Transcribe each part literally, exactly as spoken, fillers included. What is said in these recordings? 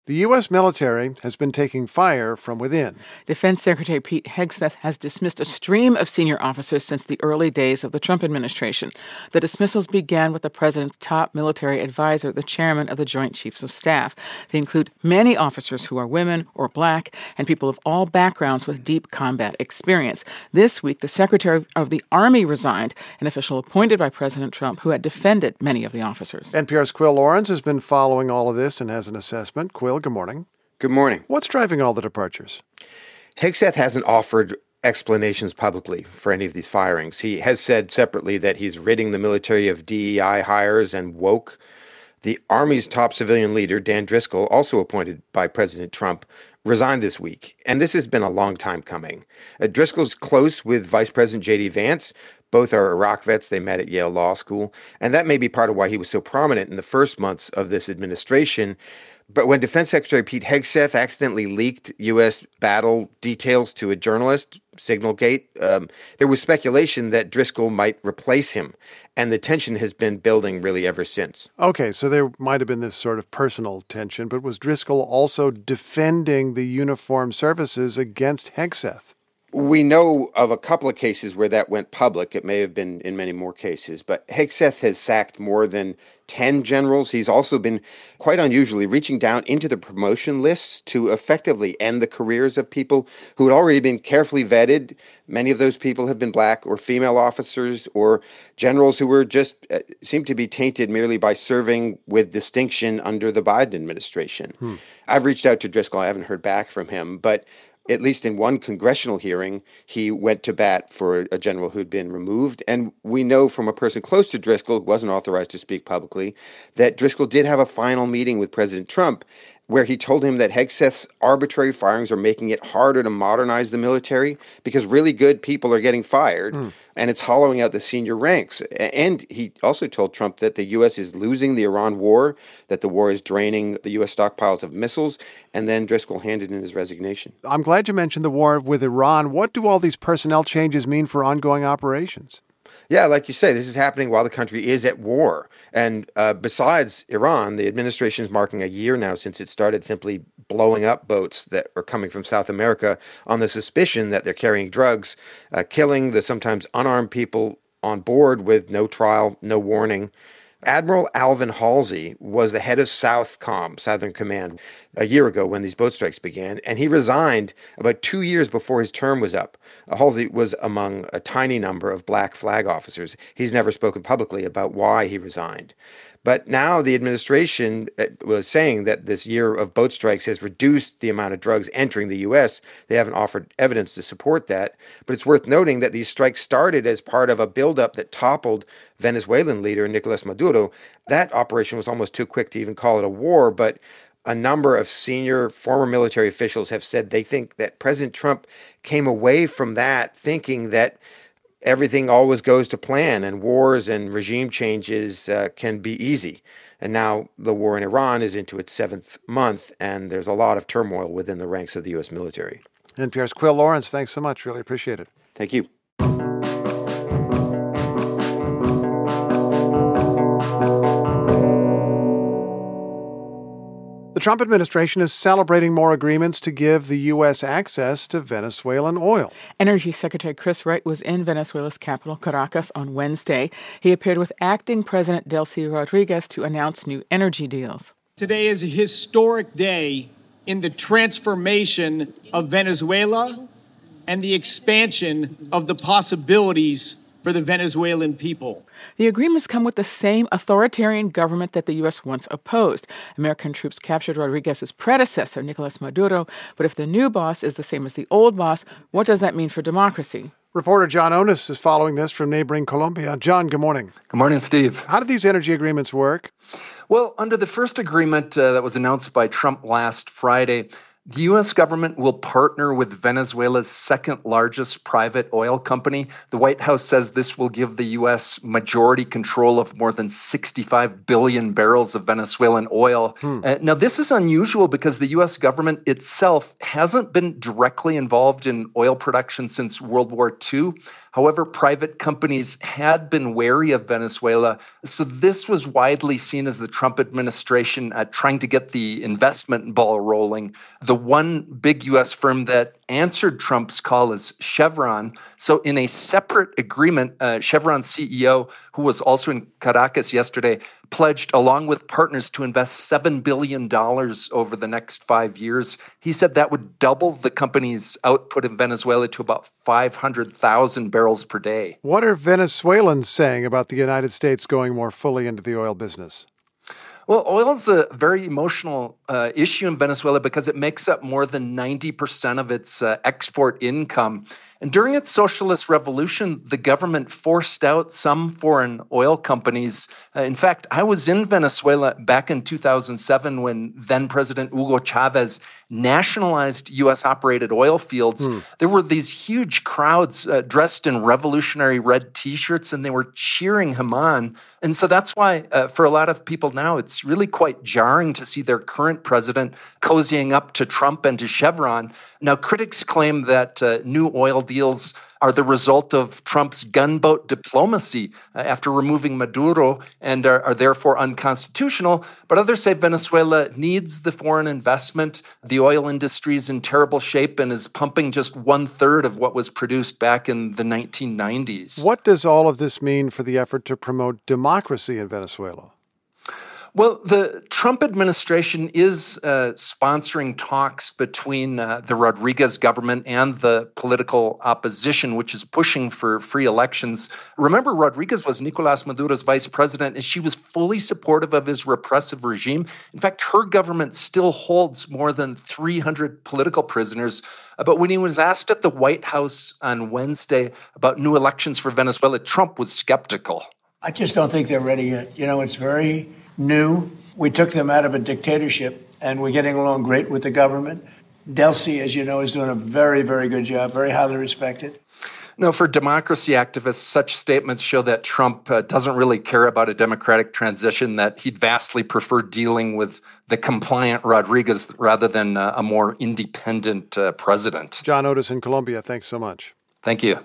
The U S military has been taking fire from within. Defense Secretary Pete Hegseth has dismissed a stream of senior officers since the early days of the Trump administration. The dismissals began with the president's top military advisor, the chairman of the Joint Chiefs of Staff. They include many officers who are women or black and people of all backgrounds with deep combat experience. This week, the Secretary of the Army resigned, an official appointed by President Trump who had defended many of the officers. N P R's Quill Lawrence has been following all of this and has an assessment. Quill, good morning. Good morning. What's driving all the departures? Hegseth hasn't offered explanations publicly for any of these firings. He has said separately that he's ridding the military of D E I hires and woke. The Army's top civilian leader, Dan Driscoll, also appointed by President Trump, resigned this week. And this has been a long time coming. Uh, Driscoll's close with Vice President J D. Vance. Both are Iraq vets. They met at Yale Law School. And that may be part of why he was so prominent in the first months of this administration. But when Defense Secretary Pete Hegseth accidentally leaked U S battle details to a journalist, Signalgate, um, there was speculation that Driscoll might replace him. And the tension has been building really ever since. Okay, so there might have been this sort of personal tension, but was Driscoll also defending the uniformed services against Hegseth? We know of a couple of cases where that went public. It may have been in many more cases. But Hegseth has sacked more than ten generals. He's also been, quite unusually, reaching down into the promotion lists to effectively end the careers of people who had already been carefully vetted. Many of those people have been black or female officers or generals who were just uh, seem to be tainted merely by serving with distinction under the Biden administration. Hmm. I've reached out to Driscoll. I haven't heard back from him. But at least in one congressional hearing, he went to bat for a general who'd been removed. And we know from a person close to Driscoll, who wasn't authorized to speak publicly, that Driscoll did have a final meeting with President Trump where he told him that Hegseth's arbitrary firings are making it harder to modernize the military because really good people are getting fired, mm. and it's hollowing out the senior ranks. And he also told Trump that the U S is losing the Iran war, that the war is draining the U S stockpiles of missiles, and then Driscoll handed in his resignation. I'm glad you mentioned the war with Iran. What do all these personnel changes mean for ongoing operations? Yeah, like you say, this is happening while the country is at war. And uh, besides Iran, the administration is marking a year now since it started simply blowing up boats that are coming from South America on the suspicion that they're carrying drugs, uh, killing the sometimes unarmed people on board with no trial, no warning. Admiral Alvin Halsey was the head of SOUTHCOM, Southern Command, a year ago when these boat strikes began, and he resigned about two years before his term was up. Uh, Halsey was among a tiny number of black flag officers. He's never spoken publicly about why he resigned. But now the administration was saying that this year of boat strikes has reduced the amount of drugs entering the U S. They haven't offered evidence to support that. But it's worth noting that these strikes started as part of a buildup that toppled Venezuelan leader Nicolas Maduro. That operation was almost too quick to even call it a war, but a number of senior former military officials have said they think that President Trump came away from that thinking that everything always goes to plan and wars and regime changes uh, can be easy. And now the war in Iran is into its seventh month, and there's a lot of turmoil within the ranks of the U S military. N P R's Quill Lawrence, thanks so much. Really appreciate it. Thank you. The Trump administration is celebrating more agreements to give the U S access to Venezuelan oil. Energy Secretary Chris Wright was in Venezuela's capital, Caracas, on Wednesday. He appeared with acting President Delcy Rodriguez to announce new energy deals. Today is a historic day in the transformation of Venezuela and the expansion of the possibilities for the Venezuelan people. The agreements come with the same authoritarian government that the U S once opposed. American troops captured Rodriguez's predecessor, Nicolas Maduro. But if the new boss is the same as the old boss, what does that mean for democracy? Reporter John Onis is following this from neighboring Colombia. John, good morning. Good morning, Steve. How do these energy agreements work? Well, under the first agreement uh, that was announced by Trump last Friday, the U S government will partner with Venezuela's second largest private oil company. The White House says this will give the U S majority control of more than sixty-five billion barrels of Venezuelan oil. Hmm. Uh, now, this is unusual because the U S government itself hasn't been directly involved in oil production since World War Two. However, private companies had been wary of Venezuela, so this was widely seen as the Trump administration uh, trying to get the investment ball rolling. The one big U S firm that answered Trump's call is Chevron. So in a separate agreement, uh, Chevron's C E O, who was also in Caracas yesterday, pledged, along with partners, to invest seven billion dollars over the next five years. He said that would double the company's output in Venezuela to about five hundred thousand barrels per day. What are Venezuelans saying about the United States going more fully into the oil business? Well, oil is a very emotional uh, issue in Venezuela because it makes up more than ninety percent of its uh, export income. And during its socialist revolution, the government forced out some foreign oil companies. Uh, in fact, I was in Venezuela back in two thousand seven when then-President Hugo Chavez nationalized U S-operated oil fields. Mm. There were these huge crowds uh, dressed in revolutionary red T-shirts, and they were cheering him on. And so that's why, uh, for a lot of people now, it's really quite jarring to see their current president cozying up to Trump and to Chevron. Now, critics claim that uh, new oil deals are the result of Trump's gunboat diplomacy uh, after removing Maduro and are, are therefore unconstitutional. But others say Venezuela needs the foreign investment. The oil industry is in terrible shape and is pumping just one third of what was produced back in the nineteen nineties. What does all of this mean for the effort to promote democracy in Venezuela? Well, the Trump administration is uh, sponsoring talks between uh, the Rodriguez government and the political opposition, which is pushing for free elections. Remember, Rodriguez was Nicolas Maduro's vice president, and she was fully supportive of his repressive regime. In fact, her government still holds more than three hundred political prisoners. But when he was asked at the White House on Wednesday about new elections for Venezuela, Trump was skeptical. I just don't think they're ready yet. You know, it's very new. We took them out of a dictatorship, and we're getting along great with the government. Delcy, as you know, is doing a very, very good job, very highly respected. No, for democracy activists, such statements show that Trump uh, doesn't really care about a democratic transition, that he'd vastly prefer dealing with the compliant Rodriguez rather than uh, a more independent uh, president. John Otis in Colombia, thanks so much. Thank you.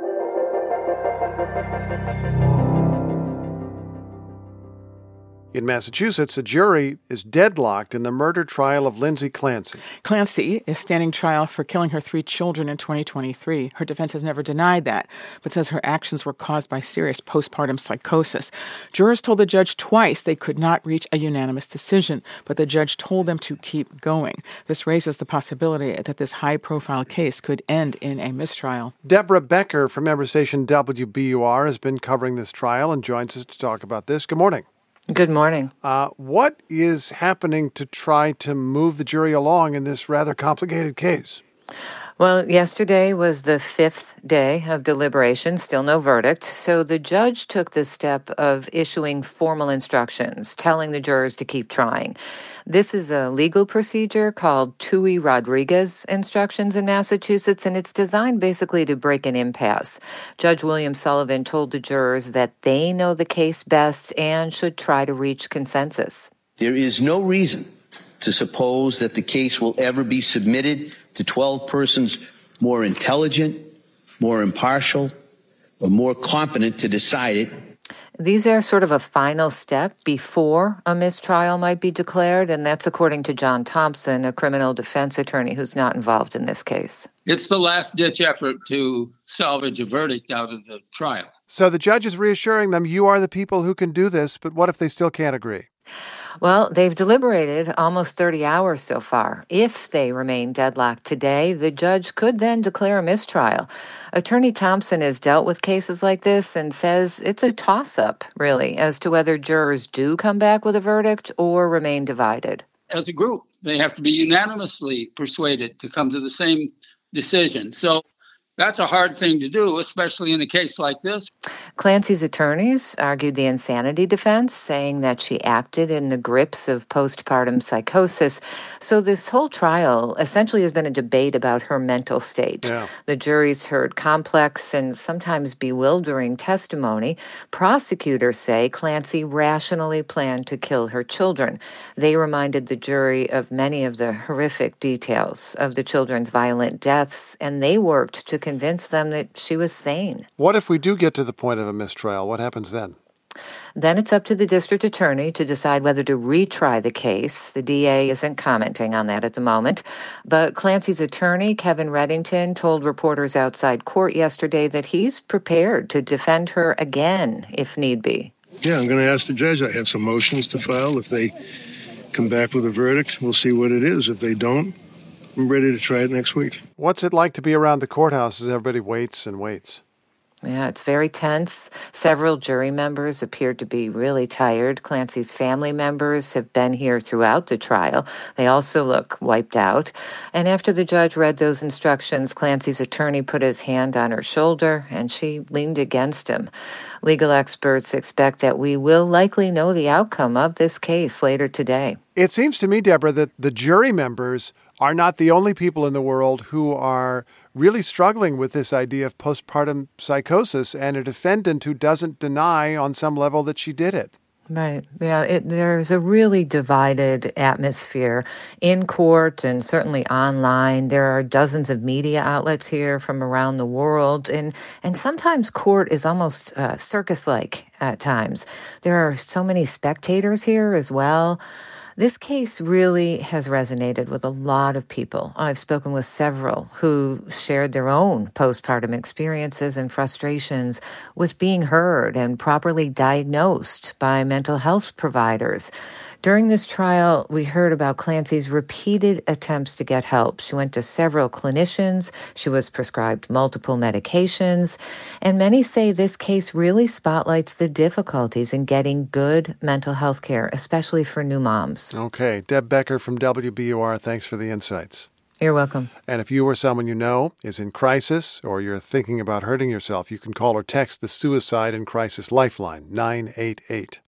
In Massachusetts, a jury is deadlocked in the murder trial of Lindsay Clancy. Clancy is standing trial for killing her three children in twenty twenty-three. Her defense has never denied that, but says her actions were caused by serious postpartum psychosis. Jurors told the judge twice they could not reach a unanimous decision, but the judge told them to keep going. This raises the possibility that this high-profile case could end in a mistrial. Deborah Becker from member station W B U R has been covering this trial and joins us to talk about this. Good morning. Good morning. Uh, what is happening to try to move the jury along in this rather complicated case? Well, yesterday was the fifth day of deliberation, still no verdict. So the judge took the step of issuing formal instructions, telling the jurors to keep trying. This is a legal procedure called Touhy-Rodriguez instructions in Massachusetts, and it's designed basically to break an impasse. Judge William Sullivan told the jurors that they know the case best and should try to reach consensus. There is no reason to suppose that the case will ever be submitted to twelve persons more intelligent, more impartial, or more competent to decide it. These are sort of a final step before a mistrial might be declared, and that's according to John Thompson, a criminal defense attorney who's not involved in this case. It's the last-ditch effort to salvage a verdict out of the trial. So the judge is reassuring them, you are the people who can do this, but what if they still can't agree? Well, they've deliberated almost thirty hours so far. If they remain deadlocked today, the judge could then declare a mistrial. Attorney Thompson has dealt with cases like this and says it's a toss-up, really, as to whether jurors do come back with a verdict or remain divided. As a group, they have to be unanimously persuaded to come to the same decision. So that's a hard thing to do, especially in a case like this. Clancy's attorneys argued the insanity defense, saying that she acted in the grips of postpartum psychosis. So this whole trial essentially has been a debate about her mental state. Yeah. The jury's heard complex and sometimes bewildering testimony. Prosecutors say Clancy rationally planned to kill her children. They reminded the jury of many of the horrific details of the children's violent deaths, and they worked to convince them that she was sane. What if we do get to the point of a mistrial? What happens then? Then it's up to the district attorney to decide whether to retry the case. The D A isn't commenting on that at the moment. But Clancy's attorney, Kevin Reddington, told reporters outside court yesterday that he's prepared to defend her again if need be. Yeah, I'm going to ask the judge. I have some motions to file. If they come back with a verdict, we'll see what it is. If they don't, I'm ready to try it next week. What's it like to be around the courthouse as everybody waits and waits? Yeah, it's very tense. Several jury members appeared to be really tired. Clancy's family members have been here throughout the trial. They also look wiped out. And after the judge read those instructions, Clancy's attorney put his hand on her shoulder, and she leaned against him. Legal experts expect that we will likely know the outcome of this case later today. It seems to me, Deborah, that the jury members are not the only people in the world who are really struggling with this idea of postpartum psychosis and a defendant who doesn't deny on some level that she did it. Right. Yeah, it, there's a really divided atmosphere in court and certainly online. There are dozens of media outlets here from around the world, and, and sometimes court is almost uh, circus-like at times. There are so many spectators here as well. This case really has resonated with a lot of people. I've spoken with several who shared their own postpartum experiences and frustrations with being heard and properly diagnosed by mental health providers. During this trial, we heard about Clancy's repeated attempts to get help. She went to several clinicians. She was prescribed multiple medications. And many say this case really spotlights the difficulties in getting good mental health care, especially for new moms. Okay. Deb Becker from W B U R, thanks for the insights. You're welcome. And if you or someone you know is in crisis or you're thinking about hurting yourself, you can call or text the Suicide and Crisis Lifeline, nine eight eight.